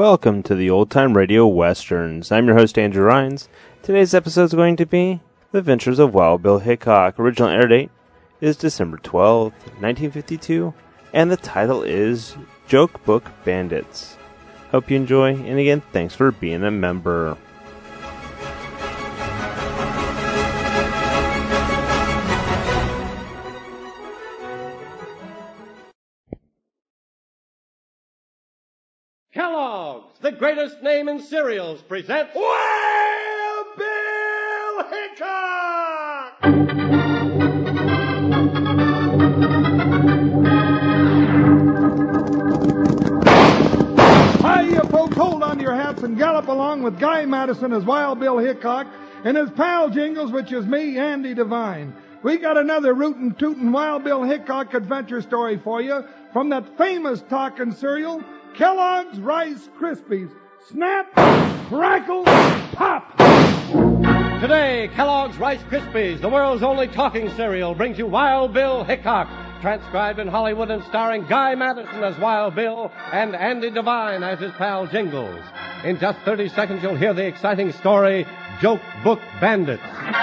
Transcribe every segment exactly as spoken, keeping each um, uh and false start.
Welcome to the Old Time Radio Westerns. I'm your host, Andrew Rhines. Today's episode is going to be The Adventures of Wild Bill Hickok. Original air date is December twelfth, nineteen fifty-two, and the title is Joke Book Bandits. Hope you enjoy, and again, thanks for being a member. Kellogg's, the greatest name in cereals, presents Wild Bill Hickok! Hiya, folks, hold on to your hats and gallop along with Guy Madison as Wild Bill Hickok and his pal Jingles, which is me, Andy Devine. We got another rootin' tootin' Wild Bill Hickok adventure story for you from that famous talking cereal, Kellogg's Rice Krispies. Snap, crackle, pop! Today, Kellogg's Rice Krispies, the world's only talking cereal, brings you Wild Bill Hickok, transcribed in Hollywood and starring Guy Madison as Wild Bill and Andy Devine as his pal Jingles. In just thirty seconds, you'll hear the exciting story, Joke Book Bandits.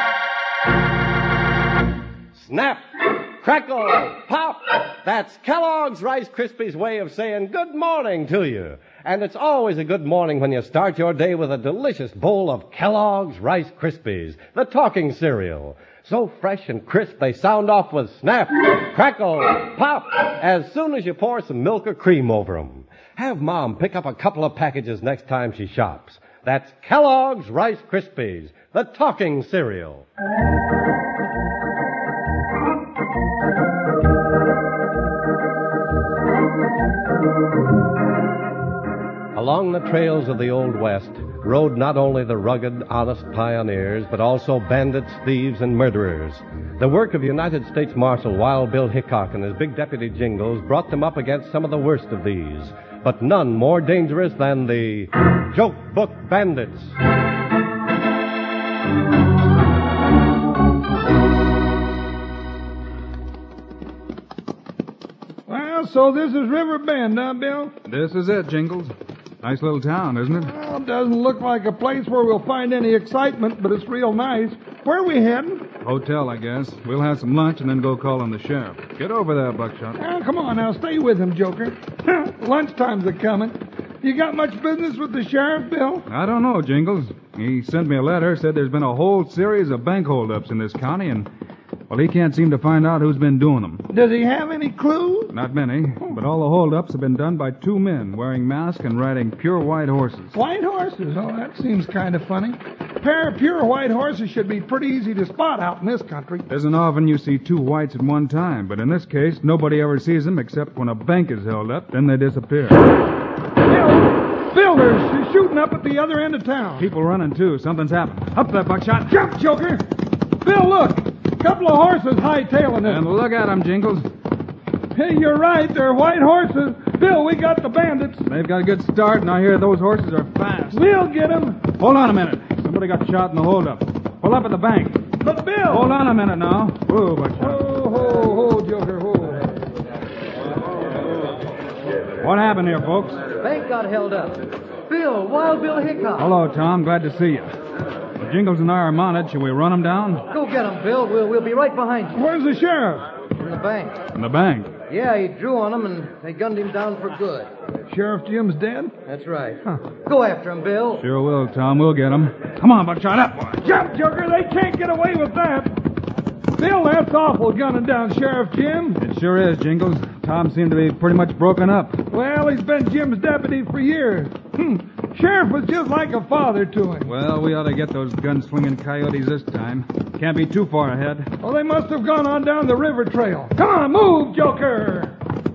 Snap! Crackle! Pop! That's Kellogg's Rice Krispies' way of saying good morning to you. And it's always a good morning when you start your day with a delicious bowl of Kellogg's Rice Krispies, the talking cereal. So fresh and crisp they sound off with snap, crackle, pop, as soon as you pour some milk or cream over them. Have Mom pick up a couple of packages next time she shops. That's Kellogg's Rice Krispies, the talking cereal. Along the trails of the Old West rode not only the rugged, honest pioneers, but also bandits, thieves, and murderers. The work of United States Marshal Wild Bill Hickok and his big deputy Jingles brought them up against some of the worst of these, but none more dangerous than the Joke Book Bandits. Well, so this is River Bend, huh, Bill? This is it, Jingles. Nice little town, isn't it? Well, it doesn't look like a place where we'll find any excitement, but it's real nice. Where are we heading? Hotel, I guess. We'll have some lunch and then go call on the sheriff. Get over there, Buckshot. Oh, come on now, stay with him, Joker. Lunchtime's a-coming. You got much business with the sheriff, Bill? I don't know, Jingles. He sent me a letter, said there's been a whole series of bank holdups in this county, and, well, he can't seem to find out who's been doing them. Does he have any clues? Not many, but all the holdups have been done by two men wearing masks and riding pure white horses. White horses? Oh, that seems kind of funny. A pair of pure white horses should be pretty easy to spot out in this country. Isn't often you see two whites at one time, but in this case, nobody ever sees them except when a bank is held up, then they disappear. Bill! Bill, they're shooting up at the other end of town. People running, too. Something's happened. Up there, Buckshot. Jump, Joker! Bill, look! A couple of horses hightailing us. And look at them, Jingles. Hey, you're right. They're white horses. Bill, we got the bandits. They've got a good start, and I hear those horses are fast. We'll get them. Hold on a minute. Somebody got shot in the holdup. Pull up at the bank. But, Bill... Hold on a minute now. Whoa, Buckshot. Ho, ho, ho, Joker, ho. What happened here, folks? Bank got held up. Bill, Wild Bill Hickok. Hello, Tom. Glad to see you. The Jingles and I are mounted. Shall we run them down? Go get him, Bill. We'll, we'll be right behind you. Where's the sheriff? In the bank. In the bank? Yeah, he drew on him, and they gunned him down for good. Sheriff Jim's dead? That's right. Huh. Go after him, Bill. Sure will, Tom. We'll get him. Come on, Buckshot, up, boy. Jump, Joker. They can't get away with that. Bill, that's awful gunning down Sheriff Jim. It sure is, Jingles. Tom seemed to be pretty much broken up. Well, he's been Jim's deputy for years. Hmm. Sheriff was just like a father to him. Well, we ought to get those gun-slinging coyotes this time. Can't be too far ahead. Well, they must have gone on down the river trail. Come on, move, Joker!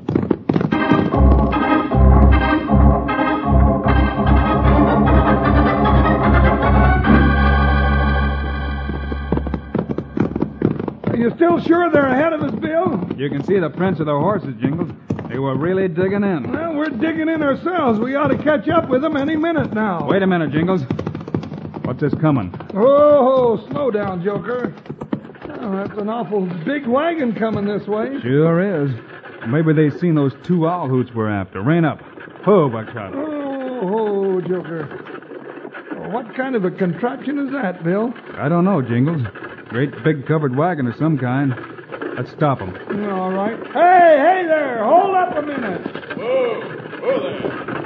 Are you still sure they're ahead of us, Bill? You can see the prints of their horses, Jingles. They were really digging in. Well, we're digging in ourselves. We ought to catch up with them any minute now. Wait a minute, Jingles. What's this coming? Oh, slow down, Joker. Oh, that's an awful big wagon coming this way. Sure is. Maybe they've seen those two owl hoots we're after. Rein up. Ho, Buckshot. Oh, ho, Joker. Well, what kind of a contraption is that, Bill? I don't know, Jingles. Great big covered wagon of some kind. Let's stop him. All right. Hey, hey there! Hold up a minute. Whoa, whoa there.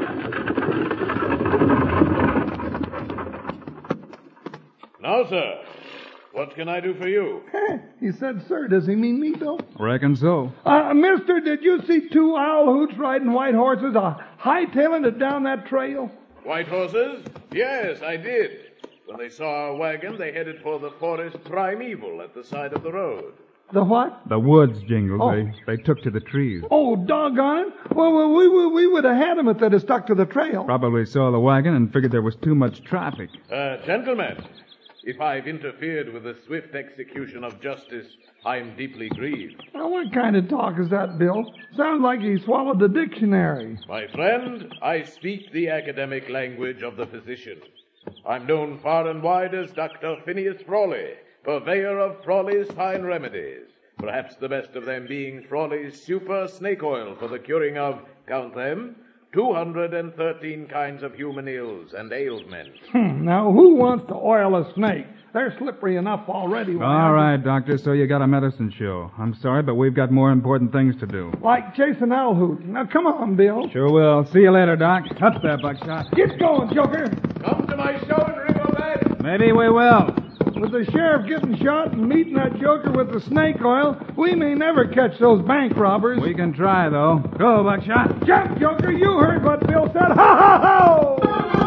Now, sir, what can I do for you? He said, sir. Does he mean me, Bill? Reckon so. Uh, mister, did you see two owl hoots riding white horses, uh, hightailing it down that trail? White horses? Yes, I did. When they saw our wagon, they headed for the forest primeval at the side of the road. The what? The woods, Jingles. Oh. They, they took to the trees. Oh, doggone it. Well, well we, we, we would have had them if they'd have stuck to the trail. Probably saw the wagon and figured there was too much traffic. Uh, gentlemen, if I've interfered with the swift execution of justice, I'm deeply grieved. Now, what kind of talk is that, Bill? Sounds like he swallowed the dictionary. My friend, I speak the academic language of the physician. I'm known far and wide as Doctor Phineas Frawley, purveyor of Frawley's fine remedies, perhaps the best of them being Frawley's super snake oil for the curing of, count them, two hundred thirteen kinds of human ills and ailments. Hmm, now, who wants to oil a snake? They're slippery enough already. All right, Doctor, so you got a medicine show. I'm sorry, but we've got more important things to do. Like chasing owl hoot. Now, come on, Bill. Sure will. See you later, Doc. Up there, Buckshot. Get going, Joker. Come to my show in Riverbend. Maybe we will. With the sheriff getting shot and meeting that joker with the snake oil, we may never catch those bank robbers. We can try, though. Go, Buckshot. Jump, Joker. You heard what Bill said. Ha, ha, ha!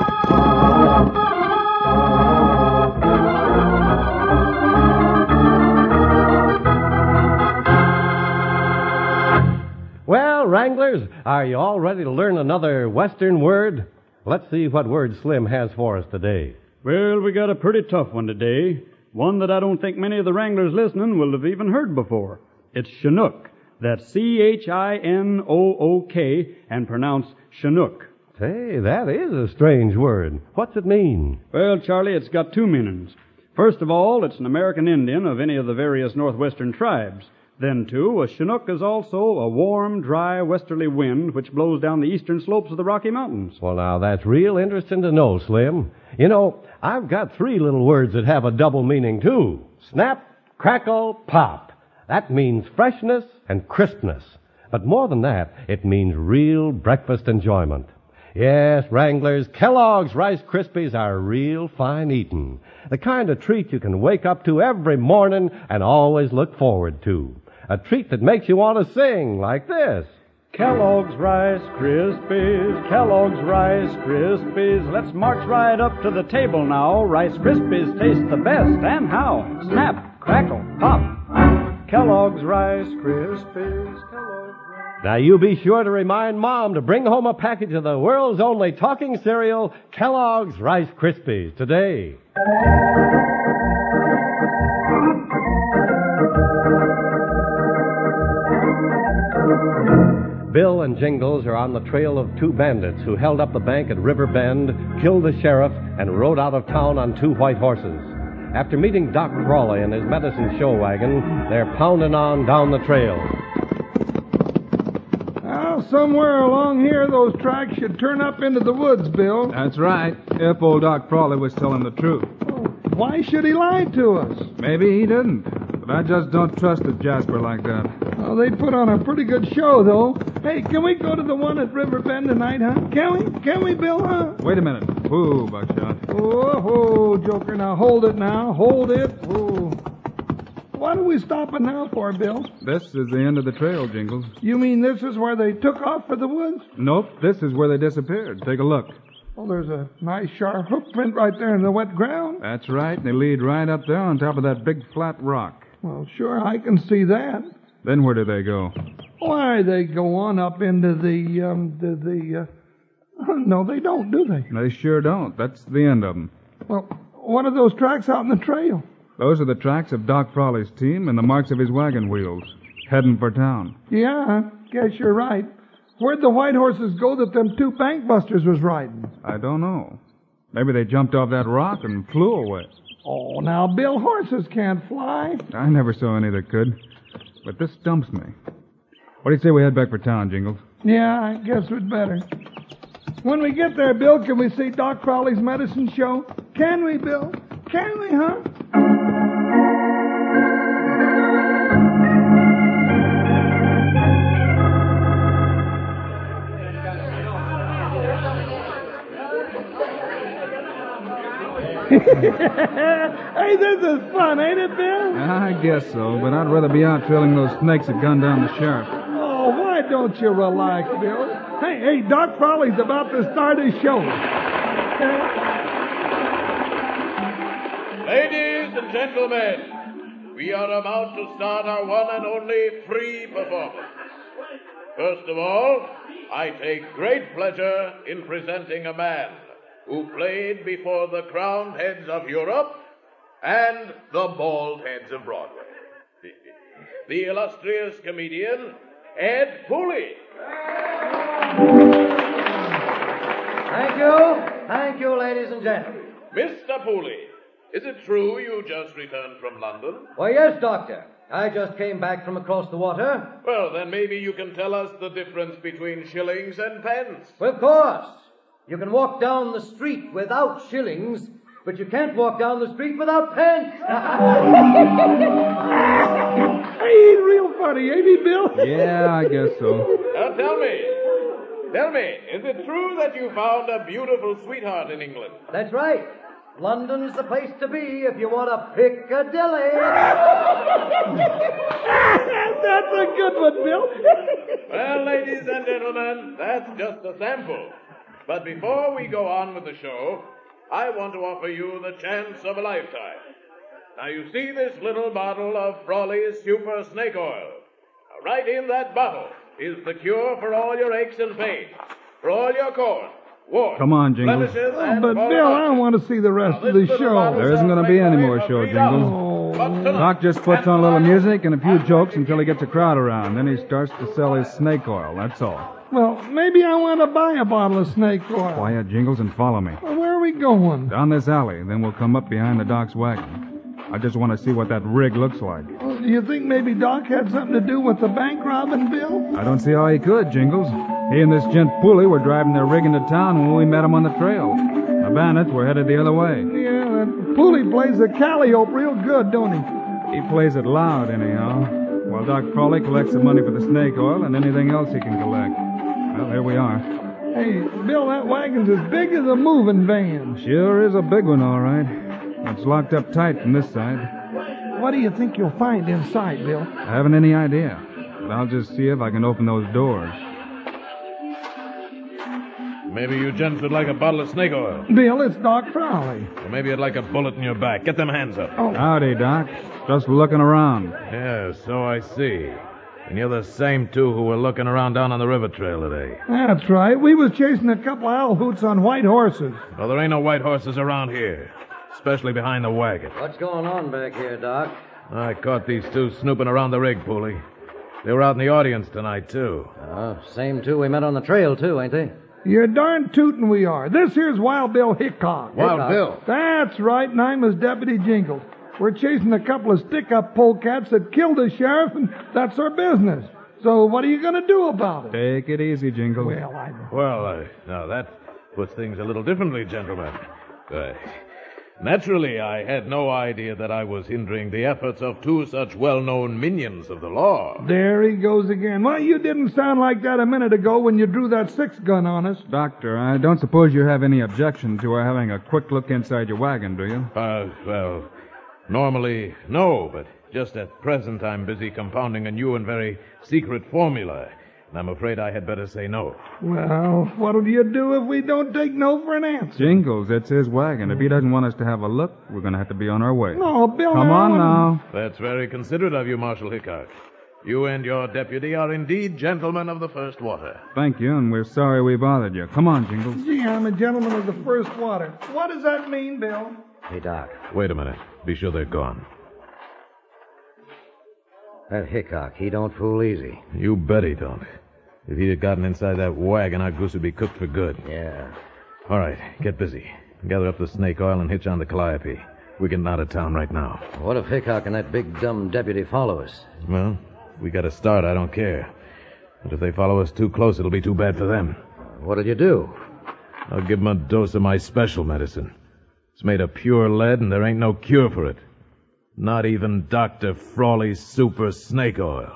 Well, Wranglers, are you all ready to learn another Western word? Let's see what word Slim has for us today. Well, we got a pretty tough one today. One that I don't think many of the Wranglers listening will have even heard before. It's Chinook. That's C H I N O O K and pronounced Chinook. Say, that is a strange word. What's it mean? Well, Charlie, it's got two meanings. First of all, it's an American Indian of any of the various northwestern tribes. Then, too, a Chinook is also a warm, dry, westerly wind which blows down the eastern slopes of the Rocky Mountains. Well, now, that's real interesting to know, Slim. You know, I've got three little words that have a double meaning, too. Snap, crackle, pop. That means freshness and crispness. But more than that, it means real breakfast enjoyment. Yes, Wranglers, Kellogg's Rice Krispies are real fine eating. The kind of treat you can wake up to every morning and always look forward to. A treat that makes you want to sing like this. Kellogg's Rice Krispies, Kellogg's Rice Krispies. Let's march right up to the table now. Rice Krispies taste the best, and how? Snap, crackle, pop. Kellogg's Rice Krispies, Kellogg's Rice... Now, you be sure to remind Mom to bring home a package of the world's only talking cereal, Kellogg's Rice Krispies, today. Bill and Jingles are on the trail of two bandits who held up the bank at River Bend, killed the sheriff, and rode out of town on two white horses. After meeting Doc Frawley in his medicine show wagon, they're pounding on down the trail. Now, somewhere along here, those tracks should turn up into the woods, Bill. That's right. If old Doc Frawley was telling the truth. Oh, why should he lie to us? Maybe he didn't. But I just don't trust a Jasper like that. Well, they put on a pretty good show, though. Hey, can we go to the one at River Bend tonight, huh? Can we? Can we, Bill, huh? Wait a minute. Whoa, Buckshot. Oh, oh, Joker. Now, hold it now. Hold it. Oh. What are we stopping now for, Bill? This is the end of the trail, Jingles. You mean this is where they took off for the woods? Nope, this is where they disappeared. Take a look. Well, there's a nice sharp hoof print right there in the wet ground. That's right. They lead right up there on top of that big flat rock. Well, sure, I can see that. Then where do they go? Why, they go on up into the, um, the, the, uh... No, they don't, do they? They sure don't. That's the end of them. Well, what are those tracks out in the trail? Those are the tracks of Doc Frawley's team and the marks of his wagon wheels, heading for town. Yeah, I guess you're right. Where'd the white horses go that them two bank busters was riding? I don't know. Maybe they jumped off that rock and flew away. Oh, now, Bill, horses can't fly. I never saw any that could. But this stumps me. What do you say we head back for town, Jingles? Yeah, I guess we'd better. When we get there, Bill, can we see Doc Crowley's medicine show? Can we, Bill? Can we, huh? Hey, this is fun, ain't it, Bill? I guess so, but I'd rather be out trailing those snakes that gunned down the sheriff. Oh, why don't you relax, Bill? Hey, hey, Doc Crowley's about to start his show. Ladies and gentlemen, we are about to start our one and only free performance. First of all, I take great pleasure in presenting a man who played before the crowned heads of Europe and the bald heads of Broadway. The illustrious comedian, Ed Pooley. Thank you. Thank you, ladies and gentlemen. Mister Pooley, is it true you just returned from London? Why, yes, Doctor. I just came back from across the water. Well, then maybe you can tell us the difference between shillings and pence. Well, of course. You can walk down the street without shillings, but you can't walk down the street without pence. Hey, he's real funny, ain't he, Bill? Yeah, I guess so. Now tell me, tell me, is it true that you found a beautiful sweetheart in England? That's right. London's the place to be if you want a Piccadilly. That's a good one, Bill. Well, ladies and gentlemen, that's just a sample. But before we go on with the show, I want to offer you the chance of a lifetime. Now, you see this little bottle of Frawley's Super Snake Oil. Now, right in that bottle is the cure for all your aches and pains, for all your corns, warts, Come on, Jingles. blemishes, Oh, and but, for Bill, all- I want to see the rest Now, of this the little show. bottle There isn't sells gonna be right any away more for show, three dollars. Jingles. But tonight- Doc just puts on a little music and a few jokes until he gets a crowd around. Then he starts to sell his snake oil, that's all. Well, maybe I want to buy a bottle of snake oil. Quiet, Jingles, and follow me. Well, where are we going? Down this alley, then we'll come up behind the Doc's wagon. I just want to see what that rig looks like. Well, do you think maybe Doc had something to do with the bank robbing, Bill? I don't see how he could, Jingles. He and this gent Pooley were driving their rig into town when we met him on the trail. The bandits were headed the other way. Yeah, that Pooley plays the calliope real good, don't he? He plays it loud, anyhow, while Doc Crawley collects the money for the snake oil and anything else he can collect. Well, here we are. Hey, Bill, that wagon's as big as a moving van. Sure is a big one, all right. It's locked up tight from this side. What do you think you'll find inside, Bill? I haven't any idea, but I'll just see if I can open those doors. Maybe you gents would like a bottle of snake oil. Bill, it's Doc Crowley. Or maybe you'd like a bullet in your back. Get them hands up. Oh, Howdy, Doc. Just looking around. Yeah, so I see. And you're the same two who were looking around down on the river trail today. that's right. We was chasing a couple of owl hoots on white horses. Well, there ain't no white horses around here, especially behind the wagon. What's going on back here, Doc? I caught these two snooping around the rig, Pooley. They were out in the audience tonight, too. Oh, same two we met on the trail, too, ain't they? You're darn tootin' we are. This here's Wild Bill Hickok. Wild Hickok. Bill. That's right, and I'm his deputy Jingles. We're chasing a couple of stick-up polecats that killed the sheriff, and that's our business. So what are you going to do about it? Take it easy, Jingles. Well, I... Well, uh, now that puts things a little differently, gentlemen. Uh, naturally, I had no idea that I was hindering the efforts of two such well-known minions of the law. There he goes again. Well, you didn't sound like that a minute ago when you drew that six-gun on us. Doctor, I don't suppose you have any objection to our having a quick look inside your wagon, do you? Uh, well, normally, no, but just at present I'm busy compounding a new and very secret formula, and I'm afraid I had better say no. Well, what'll you do if we don't take no for an answer? Jingles, it's his wagon. If he doesn't want us to have a look, we're going to have to be on our way. No, Bill... Come I on wanna- now. That's very considerate of you, Marshal Hickok. You and your deputy are indeed gentlemen of the first water. Thank you, and we're sorry we bothered you. Come on, Jingles. Gee, I'm a gentleman of the first water. What does that mean, Bill? Hey, Doc, Wait a minute. Be sure they're gone. that Hickok, he don't fool easy. You bet he don't. If he'd have gotten inside that wagon, our goose would be cooked for good. Yeah. All right, get busy. Gather up the snake oil and hitch on the calliope. We're getting out of town right now. What if Hickok and that big dumb deputy follow us? Well, we got to start. I don't care. But if they follow us too close, it'll be too bad for them. What'll you do? I'll give him a dose of my special medicine. It's made of pure lead, and there ain't no cure for it. Not even Doctor Frawley's Super Snake Oil.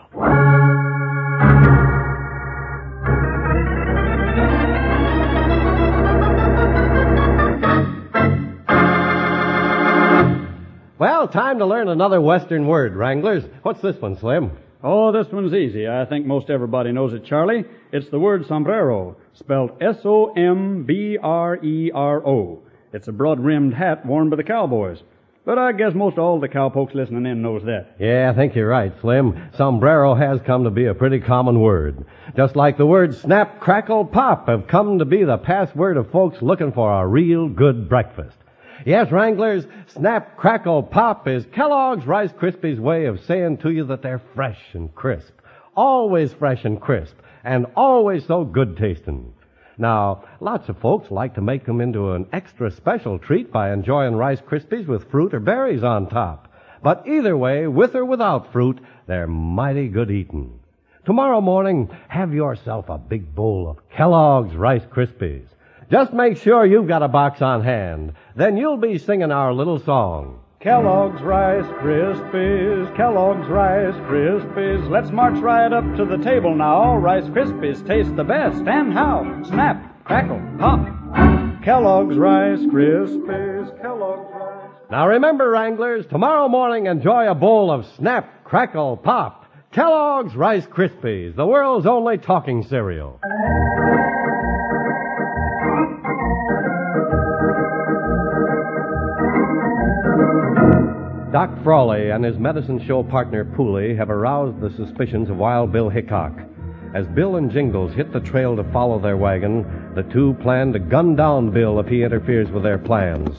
Well, time to learn another Western word, Wranglers. What's this one, Slim? Oh, this one's easy. I think most everybody knows it, Charlie. It's the word sombrero, spelled S O M B R E R O. It's a broad-rimmed hat worn by the cowboys. But I guess most all the cowpokes listening in knows that. Yeah, I think you're right, Slim. Sombrero has come to be a pretty common word. Just like the words snap, crackle, pop have come to be the password of folks looking for a real good breakfast. Yes, Wranglers, snap, crackle, pop is Kellogg's Rice Krispies' way of saying to you that they're fresh and crisp. Always fresh and crisp, and always so good tasting. Now, lots of folks like to make them into an extra special treat by enjoying Rice Krispies with fruit or berries on top. But either way, with or without fruit, they're mighty good eating. Tomorrow morning, have yourself a big bowl of Kellogg's Rice Krispies. Just make sure you've got a box on hand. Then you'll be singing our little song. Kellogg's Rice Krispies, Kellogg's Rice Krispies. Let's march right up to the table now. Rice Krispies taste the best. And how? Snap, crackle, pop. Kellogg's Rice Krispies, Kellogg's Rice. Now remember, Wranglers, tomorrow morning enjoy a bowl of Snap, Crackle, Pop. Kellogg's Rice Krispies, the world's only talking cereal. Doc Frawley and his medicine show partner, Pooley, have aroused the suspicions of Wild Bill Hickok. As Bill and Jingles hit the trail to follow their wagon, the two plan to gun down Bill if he interferes with their plans.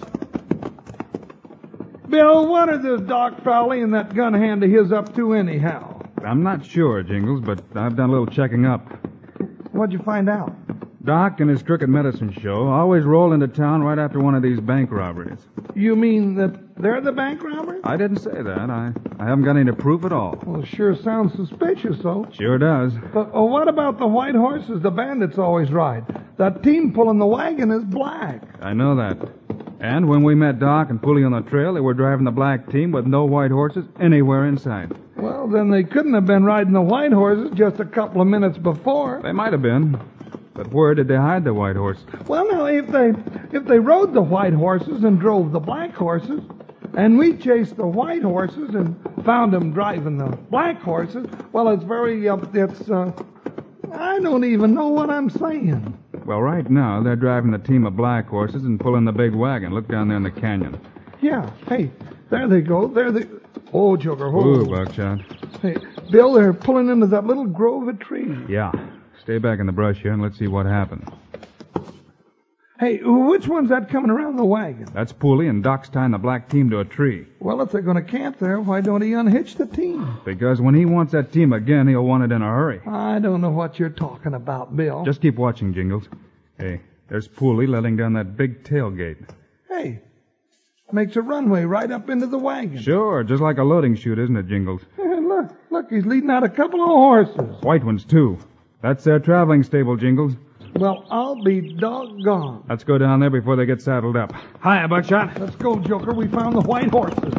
Bill, what are this Doc Frawley and that gun hand of his up to anyhow? I'm not sure, Jingles, but I've done a little checking up. What'd you find out? Doc and his crooked medicine show always roll into town right after one of these bank robberies. You mean that they're the bank robbers? I didn't say that. I, I haven't got any proof at all. Well, it sure sounds suspicious, though. Sure does. But oh, what about the white horses the bandits always ride? That team pulling the wagon is black. I know that. And when we met Doc and Pooley on the trail, they were driving the black team with no white horses anywhere in sight. Well, then they couldn't have been riding the white horses just a couple of minutes before. They might have been. But where did they hide the white horses? Well, now, if they if they rode the white horses and drove the black horses, and we chased the white horses and found them driving the black horses, well, it's very, uh, it's, uh, I don't even know what I'm saying. Well, right now, they're driving the team of black horses and pulling the big wagon. Look down there in the canyon. Yeah, hey, there they go. There they... Oh, Joker, oh. Ooh, Buckshot. Hey, Bill, they're pulling into that little grove of trees. Yeah. Stay back in the brush here and let's see what happens. Hey, which one's that coming around the wagon? That's Pooley, and Doc's tying the black team to a tree. Well, if they're going to camp there, why don't he unhitch the team? Because when he wants that team again, he'll want it in a hurry. I don't know what you're talking about, Bill. Just keep watching, Jingles. Hey, there's Pooley letting down that big tailgate. Hey, makes a runway right up into the wagon. Sure, just like a loading chute, isn't it, Jingles? Hey, look, look, he's leading out a couple of horses. White ones, too. That's their traveling stable, Jingles. Well, I'll be doggone. Let's go down there before they get saddled up. Hiya, Buckshot. Let's go, Joker. We found the white horses.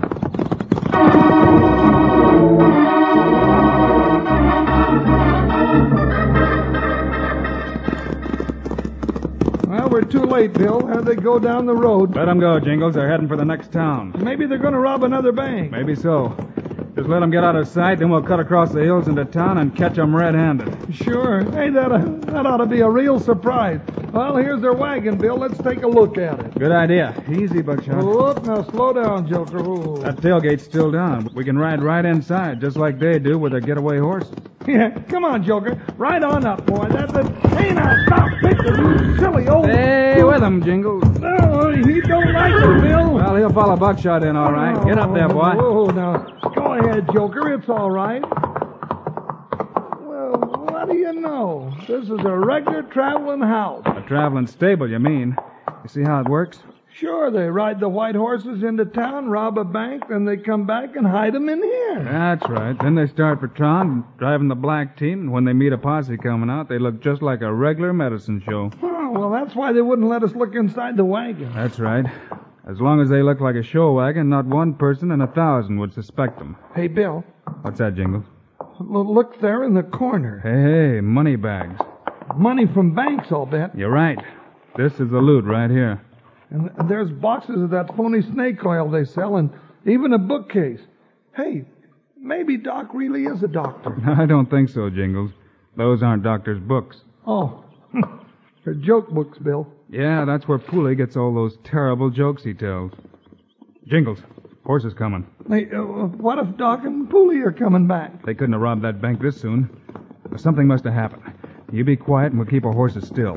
Well, we're too late, Bill. There they go down the road. Let them go, Jingles. They're heading for the next town. Maybe they're going to rob another bank. Maybe so. Just let them get out of sight, then we'll cut across the hills into town and catch them red-handed. Sure. Hey, that, uh, that ought to be a real surprise. Well, here's their wagon, Bill. Let's take a look at it. Good idea. Easy, Buckshot. Oh, now slow down, Joker. Ooh. That tailgate's still down. We can ride right inside, just like they do with their getaway horses. Yeah, come on, Joker. Ride on up, boy. That's it. Hey, now, stop, Victor, you silly old... Stay with him, Jingles. No, he don't like it, Bill. Well, he'll follow Buckshot in, all right. Get up there, boy. Oh, now, go ahead, Joker. It's all right. Well, what do you know? This is a regular traveling house. A traveling stable, you mean? You see how it works? Sure, they ride the white horses into town, rob a bank, then they come back and hide 'em in here. That's right. Then they start for town, driving the black team, and when they meet a posse coming out, they look just like a regular medicine show. Oh, well, that's why they wouldn't let us look inside the wagon. That's right. As long as they look like a show wagon, not one person in a thousand would suspect them. Hey, Bill. What's that, Jingles? Look there in the corner. Hey, hey, money bags. Money from banks, I'll bet. You're right. This is the loot right here. And there's boxes of that phony snake oil they sell, and even a bookcase. Hey, maybe Doc really is a doctor. I don't think so, Jingles. Those aren't doctors' books. Oh, they're joke books, Bill. Yeah, that's where Pooley gets all those terrible jokes he tells. Jingles, horse is coming. Hey, uh, what if Doc and Pooley are coming back? They couldn't have robbed that bank this soon. Something must have happened. You be quiet and we'll keep our horses still.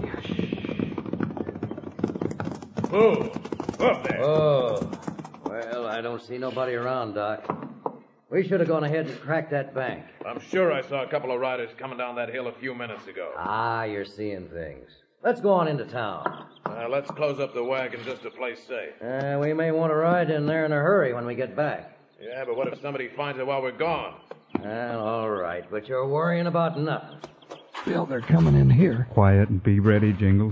Whoa, up there. Oh, well, I don't see nobody around, Doc. We should have gone ahead and cracked that bank. I'm sure I saw a couple of riders coming down that hill a few minutes ago. Ah, you're seeing things. Let's go on into town. Uh, let's close up the wagon just to play safe. Uh, we may want to ride in there in a hurry when we get back. Yeah, but what if somebody finds it while we're gone? Well, all right, but you're worrying about nothing. Bill, they're coming in here. Quiet and be ready, Jingles.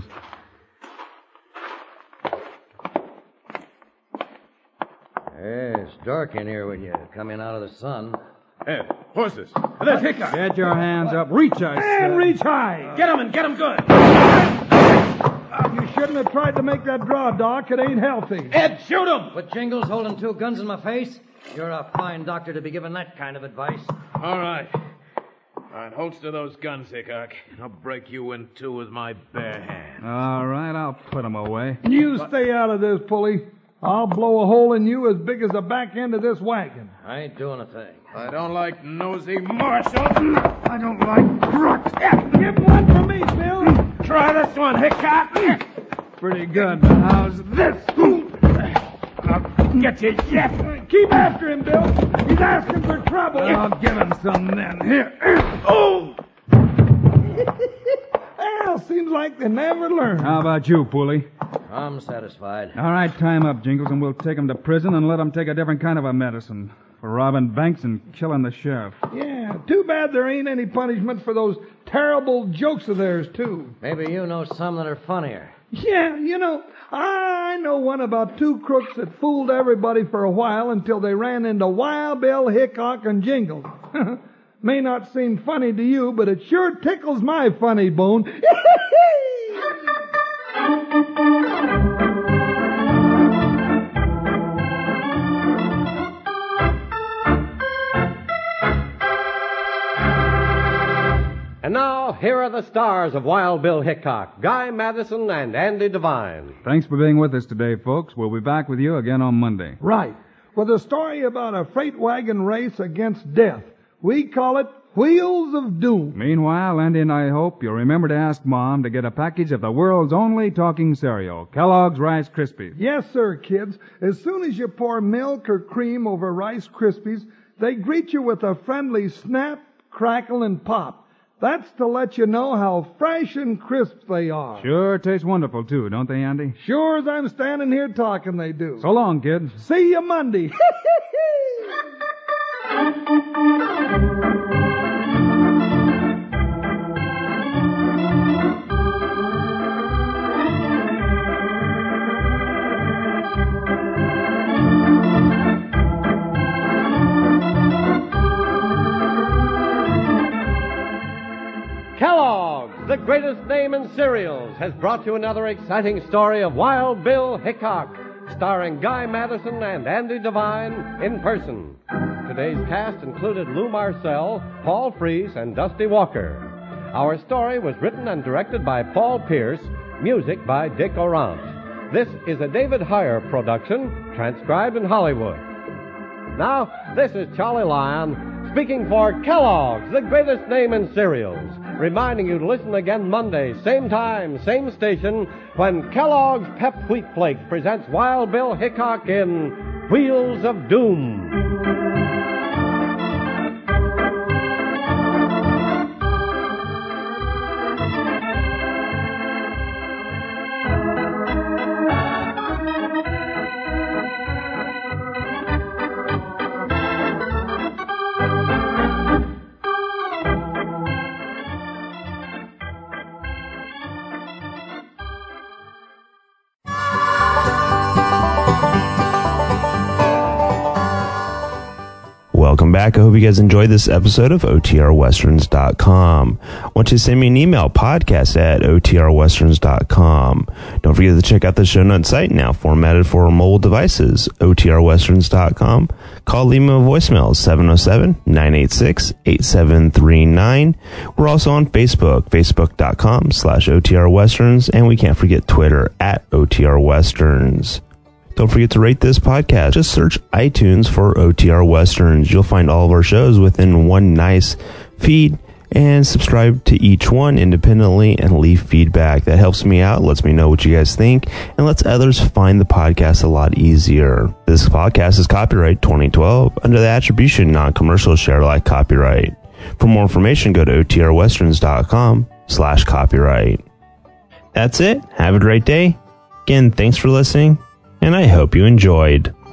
Yeah, it's dark in here when you come in out of the sun. Hey, horses. There's Hickok. Get your hands up. Reach, I said. And reach high. Get him and get him good. Uh, you shouldn't have tried to make that draw, Doc. It ain't healthy. Ed, shoot him. With Jingles holding two guns in my face? You're a fine doctor to be giving that kind of advice. All right. All right, holster those guns, Hickok. I'll break you in two with my bare hand. All right, I'll put them away. You stay out of this, Pulley. I'll blow a hole in you as big as the back end of this wagon. I ain't doing a thing. I don't like nosy marshals. I don't like crooks. Give one for me, Bill. Try this one, Hickok. Pretty good, but how's this? I'll get you yet. Keep after him, Bill. He's asking for trouble. I'll give him some then. Here. Oh! Well, seems like they never learn. How about you, Pooley? I'm satisfied. All right, time up, Jingles, and we'll take him to prison and let him take a different kind of a medicine for robbing banks and killing the sheriff. Yeah, too bad there ain't any punishment for those terrible jokes of theirs, too. Maybe you know some that are funnier. Yeah, you know, I know one about two crooks that fooled everybody for a while until they ran into Wild Bill Hickok and Jingles. May not seem funny to you, but it sure tickles my funny bone. And now, here are the stars of Wild Bill Hickok, Guy Madison and Andy Devine. Thanks for being with us today, folks. We'll be back with you again on Monday. Right. With a story about a freight wagon race against death. We call it Wheels of Doom. Meanwhile, Andy and I hope you'll remember to ask Mom to get a package of the world's only talking cereal, Kellogg's Rice Krispies. Yes, sir, kids. As soon as you pour milk or cream over Rice Krispies, they greet you with a friendly snap, crackle, and pop. That's to let you know how fresh and crisp they are. Sure tastes wonderful, too, don't they, Andy? Sure as I'm standing here talking, they do. So long, kids. See you Monday. Kellogg's, the greatest name in cereals, has brought you another exciting story of Wild Bill Hickok, starring Guy Madison and Andy Devine in person. Today's cast included Lou Marcel, Paul Frees, and Dusty Walker. Our story was written and directed by Paul Pierce, music by Dick Orant. This is a David Heyer production, transcribed in Hollywood. Now, this is Charlie Lyon, speaking for Kellogg's, the greatest name in cereals, reminding you to listen again Monday, same time, same station, when Kellogg's Pep Wheat Flakes presents Wild Bill Hickok in Wheels of Doom. welcome back. I hope you guys enjoyed this episode of O T R westerns dot com. I want you to send me an email, podcast at O T R westerns dot com. Don't forget to check out the show notes site, now formatted for mobile devices, O T R westerns dot com. Call, leave me a voicemail, seven oh seven, nine eight six, eight seven three nine. We're also on Facebook, facebook.com slash OTR Westerns, and we can't forget Twitter at O T R Westerns. Don't forget to rate this podcast. Just search iTunes for O T R Westerns. You'll find all of our shows within one nice feed, and subscribe to each one independently and leave feedback. That helps me out, lets me know what you guys think, and lets others find the podcast a lot easier. This podcast is copyright twenty twelve under the attribution non-commercial share alike copyright. For more information, go to O T R westerns dot com slash copyright. That's it. Have a great day. Again, thanks for listening, and I hope you enjoyed.